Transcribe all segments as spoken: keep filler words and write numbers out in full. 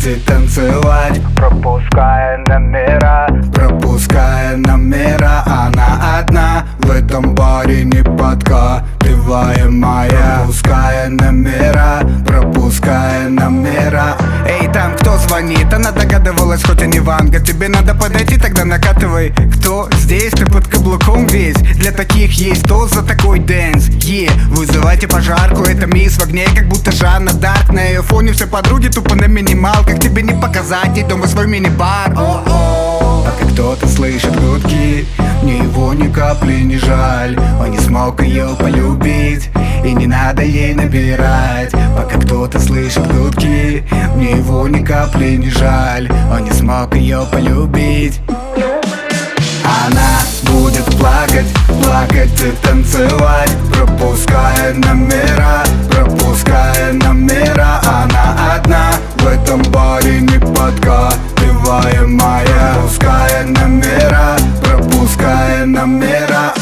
и танцевать, пропуская номера, пропуская номера. Она одна в этом баре неподкатываемая, пропуская номера, пропуская номера. Эй, там кто звонит? Она догадывалась, хоть и не Ванга. Тебе надо подойти, тогда накатывай. Кто здесь? Ты под каблуком весь. Для таких есть тост за такой дэнс. Е, вызывайте пожарку, это мисс в огне, как будто Жанна Дарк. На ее фоне все подруги тупо на минималках. Тебе не показать ей дома свой мини-бар. О-о. Пока кто-то слышит гудки, мне его ни капли не жаль. Он не смог ее полюбить, и не надо ей набирать. Пока кто-то слышит гудки, мне его ни капли не жаль. Он не смог ее полюбить. Она будет плакать, плакать и танцевать, пропуская номера, пропуская номера. Она одна в этом баре неподкатываемая, пропуская номера, пропуская номера.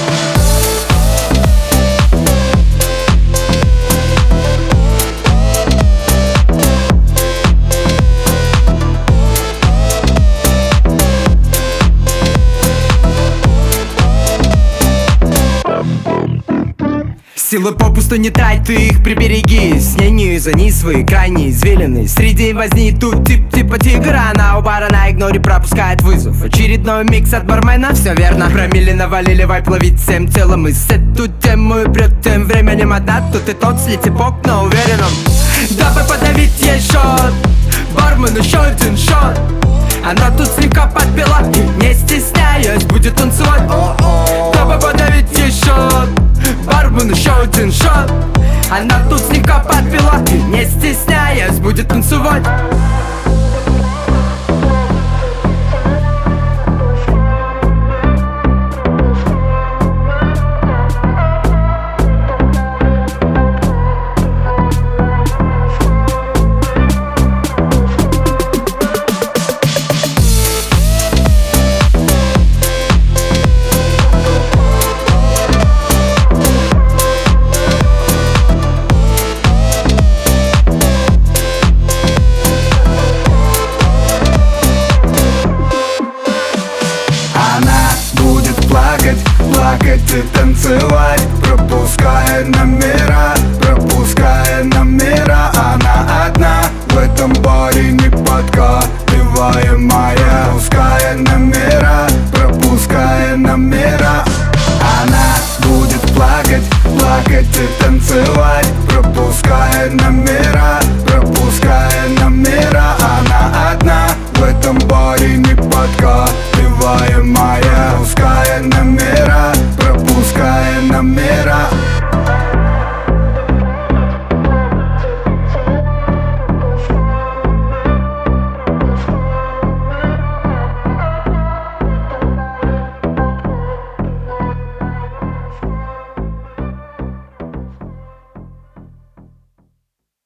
Силы попусту не трать, ты их прибереги. С ней не зани свои крайние извилины. Среди возни тут тип типа тигра. Она у бара на игноре пропускает вызов. Очередной микс от бармена, все верно. Промили навалили вайп, ловить всем телом. И с эту тему и прет тем временем одна. Тут и тот слетипок на уверенном. Дабы подавить ей шот, бармен еще один шот. Она тут слегка подпила и не стесняясь будет танцевать. Дабы подавить ей шот, бармен еще один шот. Она тут слегка подпила и не стесняясь будет танцевать. Плакать и танцевать, пропуская номера, пропуская номера. Она одна в этом баре неподкатываемая, пропуская номера, пропуская номера. Она будет плакать, плакать и танцевать, пропуская номера.